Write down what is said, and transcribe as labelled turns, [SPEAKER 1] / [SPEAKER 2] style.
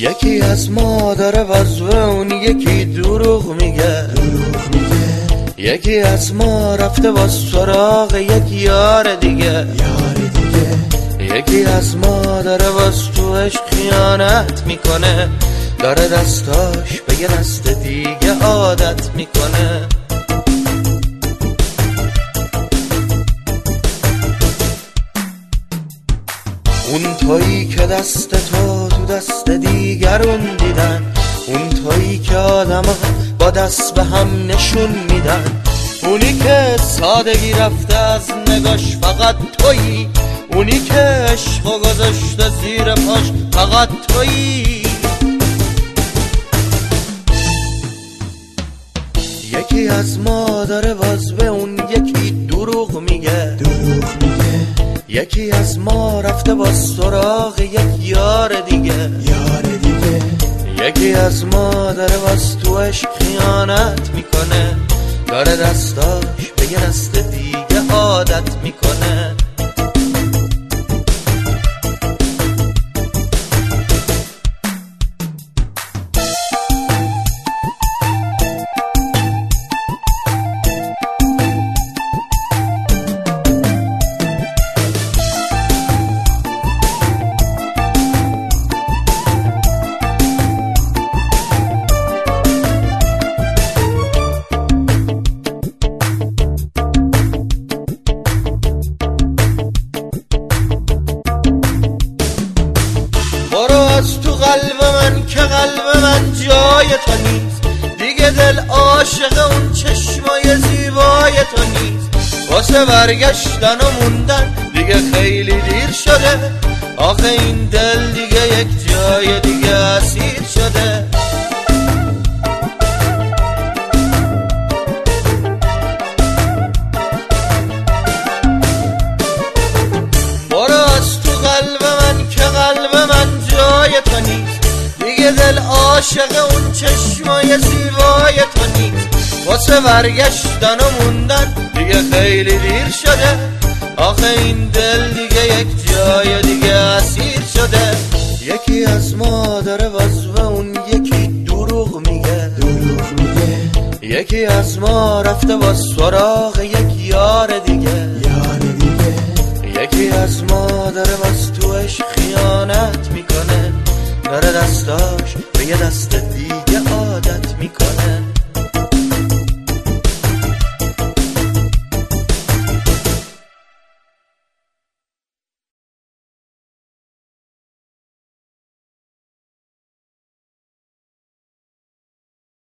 [SPEAKER 1] یکی از ما داره وظیفه اون یکی دروغ میگه. یکی از ما رفته با سراغ یک یار دیگه. یکی از ما داره باز تو عشق خیانت میکنه، داره دستاش به یه دست دیگه عادت میکنه. اون تویی که دست تو دست دیگرون دیدن، اون تویی که آدم ها با دست به هم نشون میدن، اونی که سادگی رفته از نگاش فقط تویی، اونی که عشقو گذاشته زیر پاش فقط تویی. یکی از ما داره باز به اون یکی دروغ میگه. یکی از ما رفته با سراغ یک یار دیگه. یکی از ما داره باز تو عشق خیانت میکنه، داره دستاش به یه دست دیگه عادت میکنه. از تو قلب من که قلب من جای تو نیست دیگه، دل عاشق اون چشمای زیبای تو نیست. واسه برگشتن و موندن دیگه خیلی دیر شده، آخه این دل دیگه یک جای دیگه اسیر شده. برو از تو قلب من که قلب من جای تو نیست دیگه، دل عاشق اون چشمای زیبای تو نیست. واسه برگشتن و موندن دیگه خیلی دیر شده، آخه این دل دیگه یک جای دیگه اسیر شده. یکی از ما داره باز به اون یکی دروغ میگه. یکی از ما رفته با سراغ یک یار دیگه. یکی از ما داره باز تو عشق خیانت میکنه، داره دستاش به یه دست